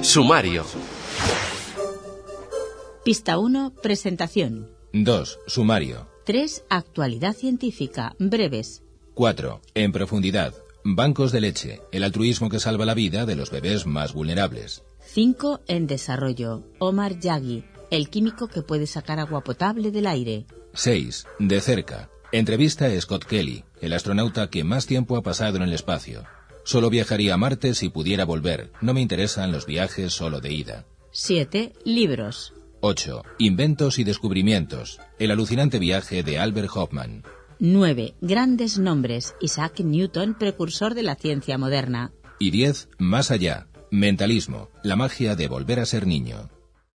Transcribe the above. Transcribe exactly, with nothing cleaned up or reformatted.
Sumario. Pista uno, presentación. dos. Sumario. tres. Actualidad científica, breves. cuatro. En profundidad. Bancos de leche, el altruismo que salva la vida de los bebés más vulnerables. cinco. En desarrollo, Omar Yaghi, el químico que puede sacar agua potable del aire. seis. De cerca. Entrevista a Scott Kelly, el astronauta que más tiempo ha pasado en el espacio. Solo viajaría a Marte si pudiera volver. No me interesan los viajes solo de ida. siete. Libros. ocho. Inventos y descubrimientos. El alucinante viaje de Albert Hoffman. nueve. Grandes nombres. Isaac Newton, precursor de la ciencia moderna. Y diez. Más allá. Mentalismo. La magia de volver a ser niño.